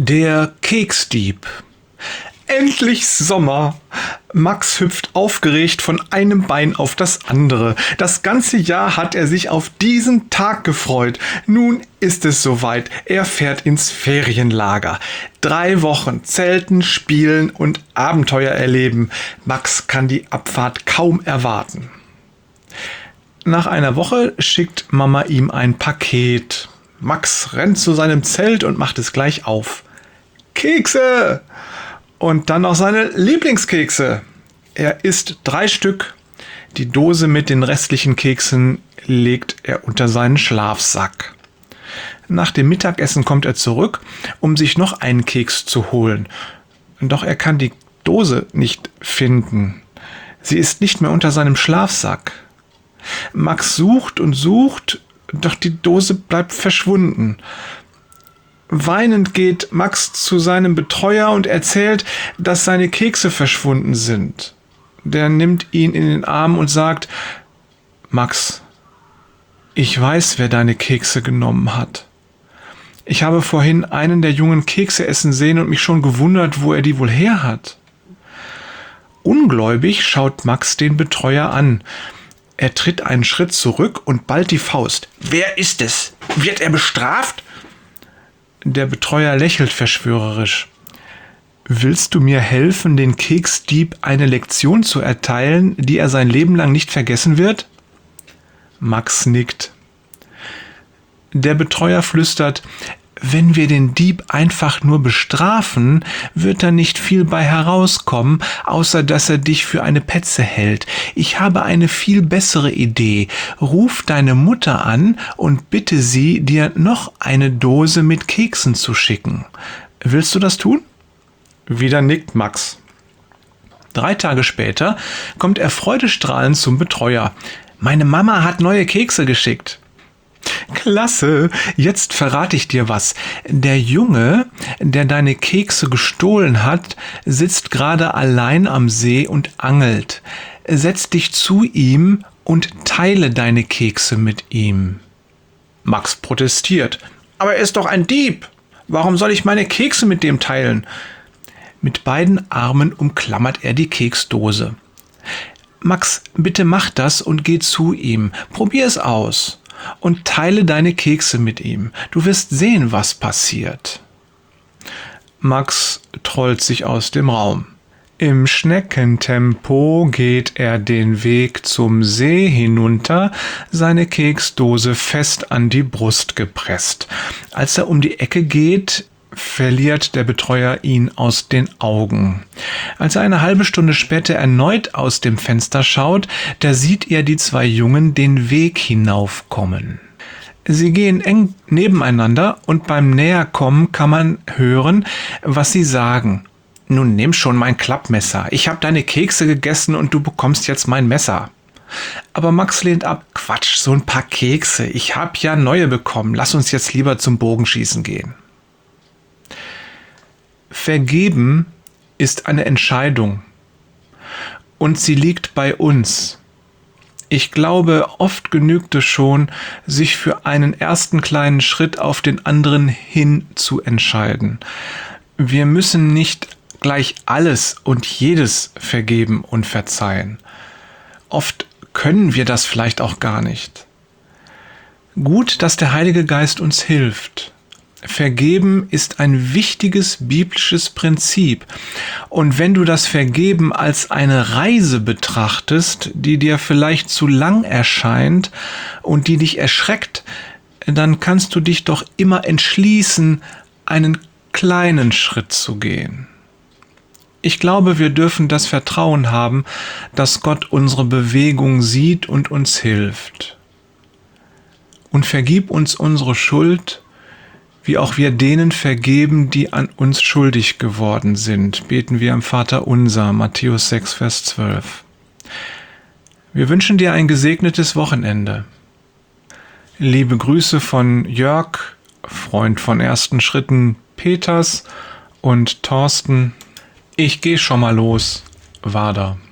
Der Keksdieb. Endlich Sommer! Max hüpft aufgeregt von einem Bein auf das andere. Das ganze Jahr hat er sich auf diesen Tag gefreut. Nun ist es soweit. Er fährt ins Ferienlager. 3 Wochen Zelten, Spielen und Abenteuer erleben. Max kann die Abfahrt kaum erwarten. Nach einer Woche schickt Mama ihm ein Paket. Max rennt zu seinem Zelt und macht es gleich auf. Kekse! Und dann noch seine Lieblingskekse. Er isst 3 Stück. Die Dose mit den restlichen Keksen legt er unter seinen Schlafsack. Nach dem Mittagessen kommt er zurück, um sich noch einen Keks zu holen. Doch er kann die Dose nicht finden. Sie ist nicht mehr unter seinem Schlafsack. Max sucht und sucht, doch die Dose bleibt verschwunden. Weinend geht Max zu seinem Betreuer und erzählt, dass seine Kekse verschwunden sind. Der nimmt ihn in den Arm und sagt: Max, ich weiß, wer deine Kekse genommen hat. Ich habe vorhin einen der Jungen Kekse essen sehen und mich schon gewundert, wo er die wohl her hat. Ungläubig schaut Max den Betreuer an. Er tritt einen Schritt zurück und ballt die Faust. Wer ist es? Wird er bestraft? Der Betreuer lächelt verschwörerisch. Willst du mir helfen, den Keksdieb eine Lektion zu erteilen, die er sein Leben lang nicht vergessen wird? Max nickt. Der Betreuer flüstert: Wenn wir den Dieb einfach nur bestrafen, wird da nicht viel bei herauskommen, außer dass er dich für eine Petze hält. Ich habe eine viel bessere Idee. Ruf deine Mutter an und bitte sie, dir noch eine Dose mit Keksen zu schicken. Willst du das tun? Wieder nickt Max. 3 Tage später kommt er freudestrahlend zum Betreuer. Meine Mama hat neue Kekse geschickt. Klasse, jetzt verrate ich dir was. Der Junge, der deine Kekse gestohlen hat, sitzt gerade allein am See und angelt. Setz dich zu ihm und teile deine Kekse mit ihm. Max protestiert. Aber er ist doch ein Dieb. Warum soll ich meine Kekse mit dem teilen? Mit beiden Armen umklammert er die Keksdose. Max, bitte mach das und geh zu ihm. Probier es aus. Und teile deine Kekse mit ihm. Du wirst sehen, was passiert. Max trollt sich aus dem Raum. Im Schneckentempo geht er den Weg zum See hinunter, seine Keksdose fest an die Brust gepresst. Als er um die Ecke geht, verliert der Betreuer ihn aus den Augen. Als er eine halbe Stunde später erneut aus dem Fenster schaut, da sieht er die 2 Jungen den Weg hinaufkommen. Sie gehen eng nebeneinander und beim Näherkommen kann man hören, was sie sagen. Nun nimm schon mein Klappmesser. Ich habe deine Kekse gegessen und du bekommst jetzt mein Messer. Aber Max lehnt ab. Quatsch, so ein paar Kekse. Ich habe ja neue bekommen. Lass uns jetzt lieber zum Bogenschießen gehen. Vergeben ist eine Entscheidung und sie liegt bei uns. Ich glaube, oft genügt es schon, sich für einen ersten kleinen Schritt auf den anderen hin zu entscheiden. Wir müssen nicht gleich alles und jedes vergeben und verzeihen. Oft können wir das vielleicht auch gar nicht. Gut, dass der Heilige Geist uns hilft. Vergeben ist ein wichtiges biblisches Prinzip. Und wenn du das Vergeben als eine Reise betrachtest, die dir vielleicht zu lang erscheint und die dich erschreckt, dann kannst du dich doch immer entschließen, einen kleinen Schritt zu gehen. Ich glaube, wir dürfen das Vertrauen haben, dass Gott unsere Bewegung sieht und uns hilft. Und vergib uns unsere Schuld, wie auch wir denen vergeben, die an uns schuldig geworden sind, beten wir am Vaterunser, Matthäus 6, Vers 12. Wir wünschen dir ein gesegnetes Wochenende. Liebe Grüße von Jörg, Freund von ersten Schritten Peters und Thorsten. Ich gehe schon mal los. Wader.